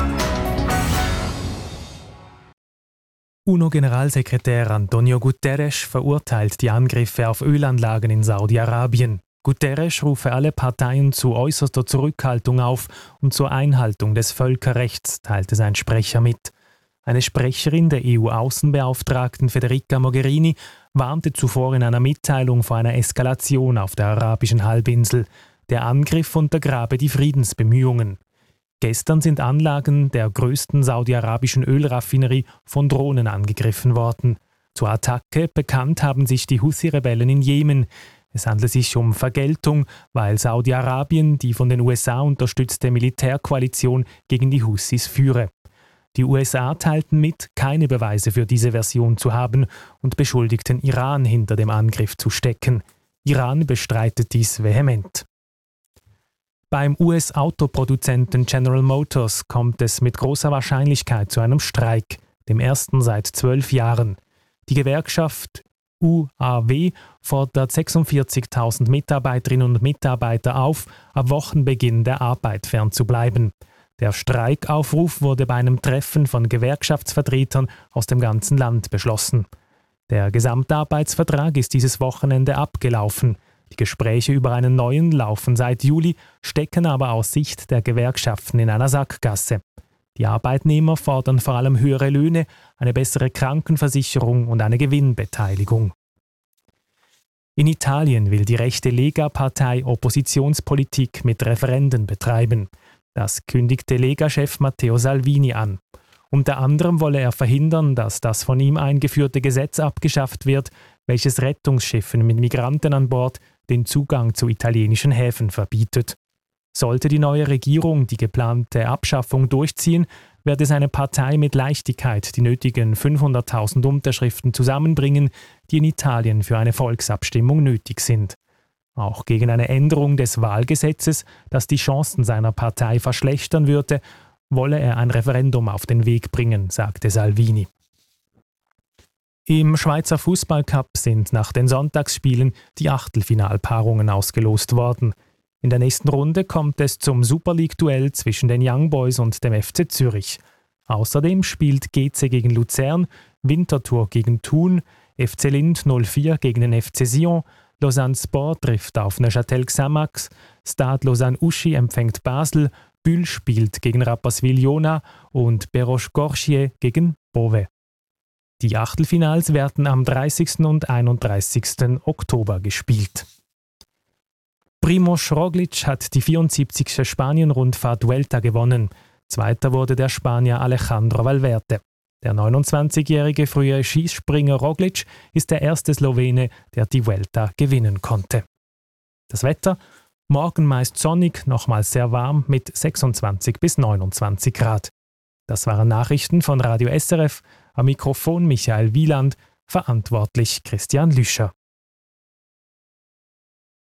UNO-Generalsekretär Antonio Guterres verurteilt die Angriffe auf Ölanlagen in Saudi-Arabien. Guterres rufe alle Parteien zu äußerster Zurückhaltung auf und zur Einhaltung des Völkerrechts, teilte sein Sprecher mit. Eine Sprecherin der EU-Außenbeauftragten Federica Mogherini warnte zuvor in einer Mitteilung vor einer Eskalation auf der arabischen Halbinsel. Der Angriff untergrabe die Friedensbemühungen. Gestern sind Anlagen der größten saudi-arabischen Ölraffinerie von Drohnen angegriffen worden. Zur Attacke bekannt haben sich die Houthi-Rebellen in Jemen. Es handelt sich um Vergeltung, weil Saudi-Arabien die von den USA unterstützte Militärkoalition gegen die Houthis führe. Die USA teilten mit, keine Beweise für diese Version zu haben und beschuldigten Iran, hinter dem Angriff zu stecken. Iran bestreitet dies vehement. Beim US-Autoproduzenten General Motors kommt es mit großer Wahrscheinlichkeit zu einem Streik, dem ersten seit 12 Jahren. Die Gewerkschaft UAW fordert 46.000 Mitarbeiterinnen und Mitarbeiter auf, ab Wochenbeginn der Arbeit fernzubleiben. Der Streikaufruf wurde bei einem Treffen von Gewerkschaftsvertretern aus dem ganzen Land beschlossen. Der Gesamtarbeitsvertrag ist dieses Wochenende abgelaufen. Die Gespräche über einen neuen laufen seit Juli, stecken aber aus Sicht der Gewerkschaften in einer Sackgasse. Die Arbeitnehmer fordern vor allem höhere Löhne, eine bessere Krankenversicherung und eine Gewinnbeteiligung. In Italien will die rechte Lega-Partei Oppositionspolitik mit Referenden betreiben. Das kündigte Lega-Chef Matteo Salvini an. Unter anderem wolle er verhindern, dass das von ihm eingeführte Gesetz abgeschafft wird, welches Rettungsschiffen mit Migranten an Bord den Zugang zu italienischen Häfen verbietet. Sollte die neue Regierung die geplante Abschaffung durchziehen, werde seine Partei mit Leichtigkeit die nötigen 500.000 Unterschriften zusammenbringen, die in Italien für eine Volksabstimmung nötig sind. Auch gegen eine Änderung des Wahlgesetzes, das die Chancen seiner Partei verschlechtern würde, wolle er ein Referendum auf den Weg bringen, sagte Salvini. Im Schweizer Fußballcup sind nach den Sonntagsspielen die Achtelfinalpaarungen ausgelost worden. In der nächsten Runde kommt es zum Super League-Duell zwischen den Young Boys und dem FC Zürich. Außerdem spielt GC gegen Luzern, Winterthur gegen Thun, FC Linz 04 gegen den FC Sion, Lausanne Sport trifft auf Neuchâtel Xamax, Stade Lausanne-Uschi empfängt Basel, Bulle spielt gegen Rapperswil-Jona und Perros-Guirchier gegen Beauvais. Die Achtelfinals werden am 30. und 31. Oktober gespielt. Primož Roglič hat die 74. Spanien-Rundfahrt Vuelta gewonnen. Zweiter wurde der Spanier Alejandro Valverde. Der 29-jährige frühere Skispringer Roglič ist der erste Slowene, der die Vuelta gewinnen konnte. Das Wetter: morgen meist sonnig, nochmals sehr warm mit 26 bis 29 Grad. Das waren Nachrichten von Radio SRF. Am Mikrofon Michael Wieland, verantwortlich Christian Lüscher.